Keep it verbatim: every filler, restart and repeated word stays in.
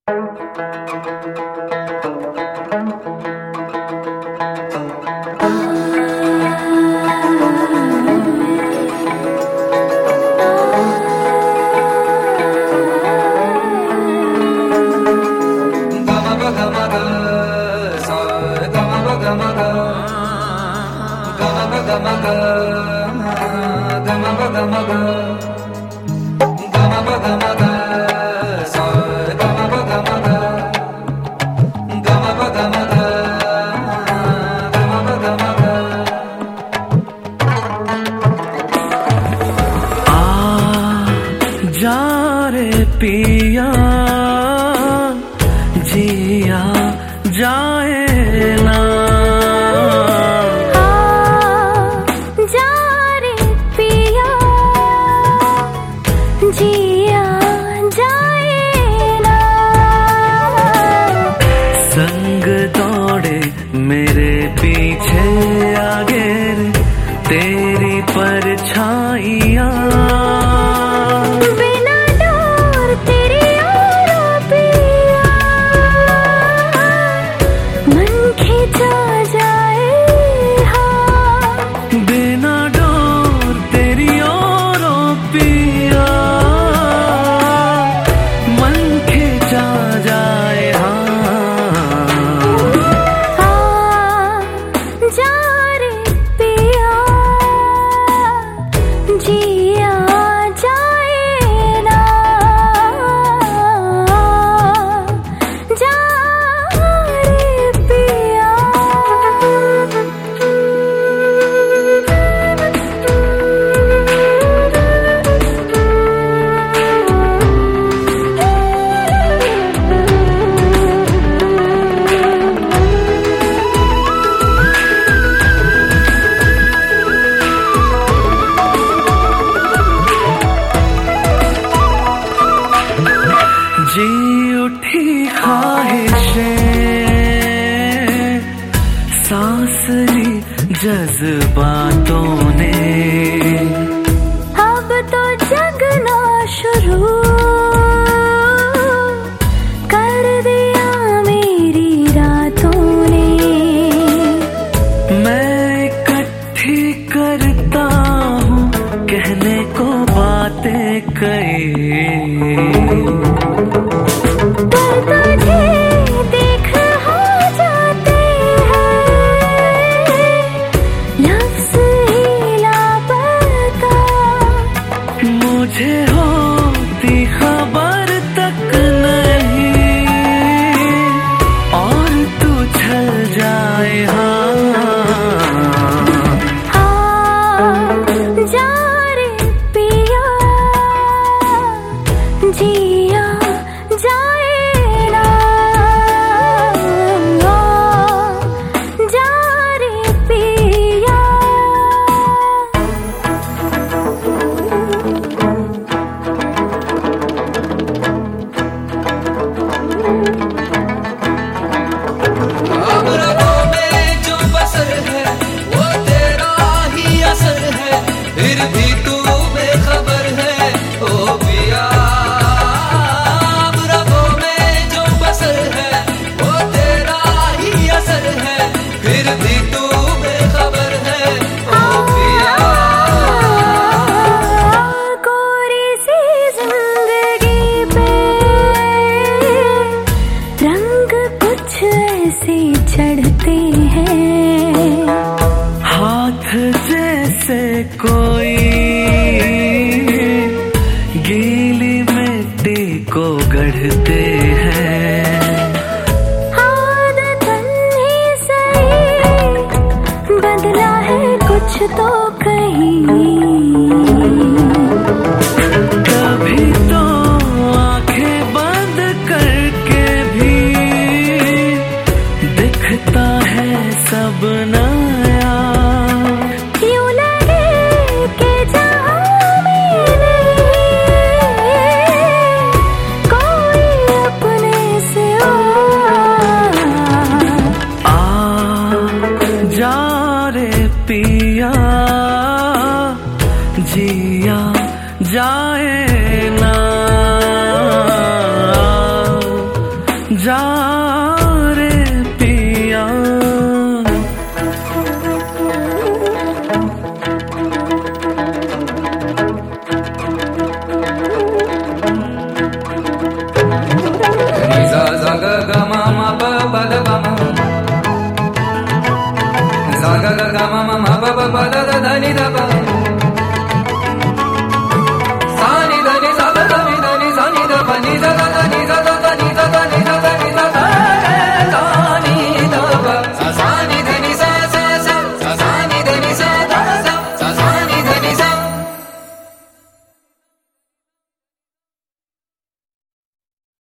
पिया जिया जाए ना जा रे पिया जिया जाए ना संग दौड़े मेरे पीछे आगे तेरी परछाइयाँ जी उठी ख्वाहिशें सांस ली जज्बातों ने अब तो जगना शुरू कर दिया मेरी रातों ने मैं इकट्ठी करता हूँ कहने को बातें कई तुझे देख हो जाते हैं लफ्ज़ ही लापता मुझे होती खबर तक नहीं और तू चल जाए हाँ हाँ जा रे पिया जिया जाए चढ़ते हैं हाथ जैसे कोई गीली मिट्टी को गढ़ते हैं आदतन ही सही बदला है कुछ तो कहीं कभी तो आंखें बंद करके भी दिखता है सब नया यूं लगे कि जहाँ में नहीं कोई अपने से आ जा रे पिया। जा रे पिया। Za za ga ga ma ma pa pa da pa ma. Za ga ga ga ma ma ma pa pa pa da da da ni da pa.